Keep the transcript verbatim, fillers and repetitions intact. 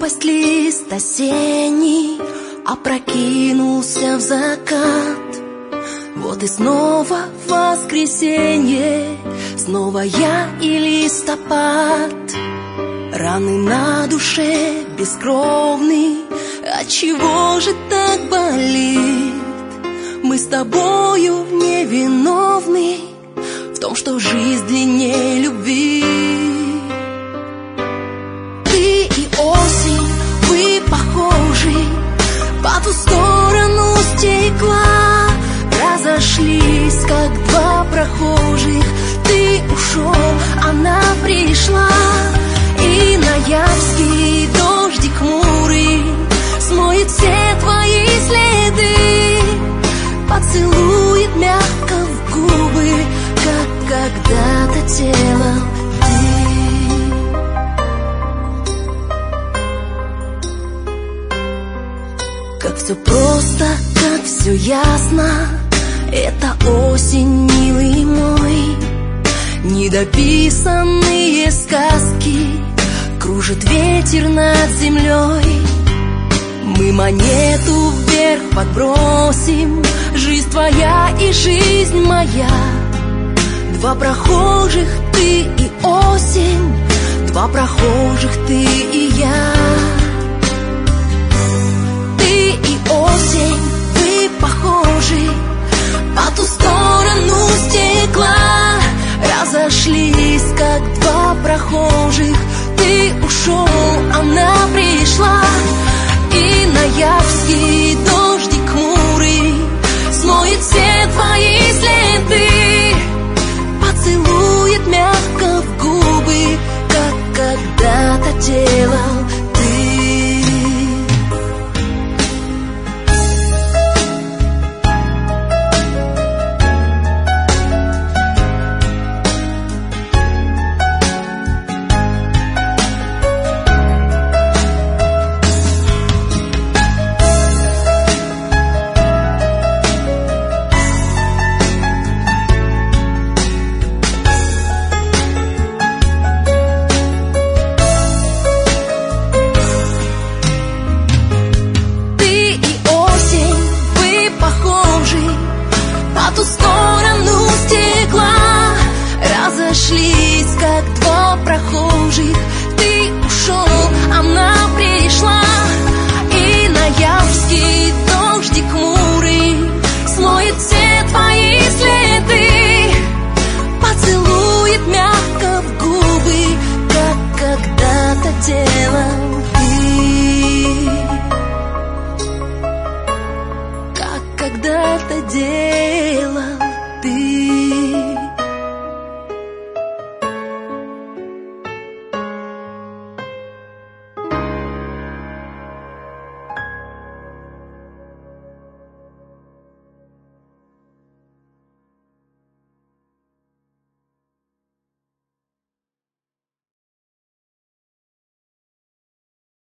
Шелест лист осенний опрокинулся в закат. Вот и снова воскресенье, снова я и листопад. Раны на душе бескровны, отчего же так болит? Мы с тобою невиновны в том, что жизнь длиннее любви. Ты и осень, вы похожи, по ту сторону стекла разошлись, как два прохожих. Ты ушел, она пришла, и ноябрьский дождик хмурый смоет все твои следы, поцелует мягко в губы, как когда-то делал ты. Как все просто, как все ясно, это осень, милый мой. Недописанные сказки кружит ветер над землей. Мы монету вверх подбросим, жизнь твоя и жизнь моя. Два прохожих, ты и осень, два прохожих, ты и я.